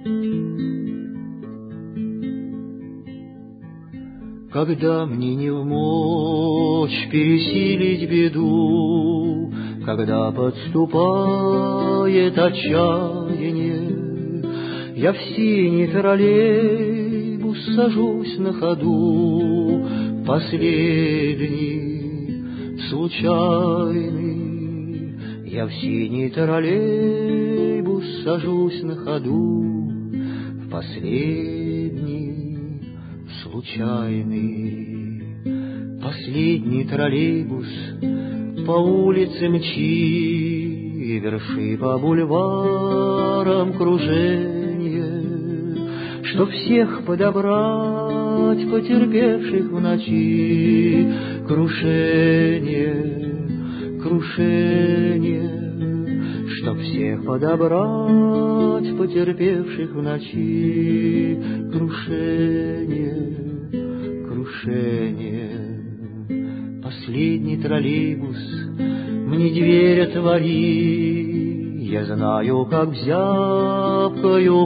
Когда мне не вмочь пересилить беду, когда подступает отчаяние, я в синий троллейбус сажусь на ходу, последний, случайный. Я в синий троллейбус сажусь на ходу, в последний, случайный. Последний троллейбус по улице мчи, верши по бульварам круженье, чтоб всех подобрать, потерпевших в ночи крушение, крушение. Чтоб всех подобрать, потерпевших в ночи крушение, крушение. Последний троллейбус мне дверь отвори, я знаю, как в зябкую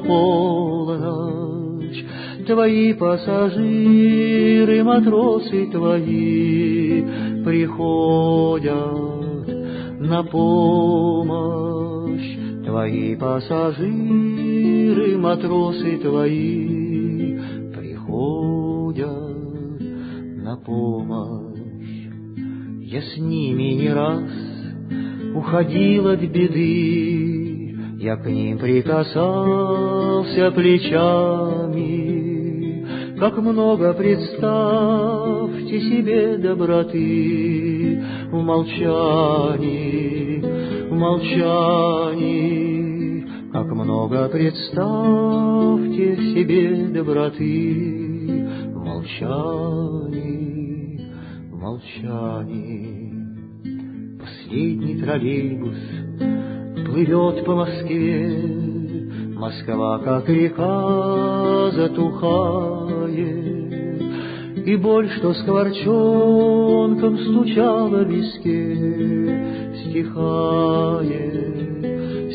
полночь твои пассажиры, матросы твои приходят на помощь. Твои пассажиры, матросы твои приходят на помощь. Я с ними не раз уходил от беды, я к ним прикасался плечами. Как много, представьте себе, доброты в молчании, в молчании. Как много, представьте себе, доброты в молчании, в молчании. Последний троллейбус плывет по Москве, Москва, как река, затухает, и боль, что скворчонком стучала в виске, стихает,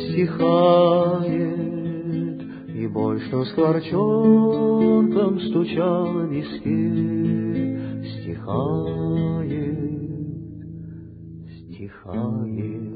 стихает, и боль, что скворчонком стучала в виске, стихает, стихает.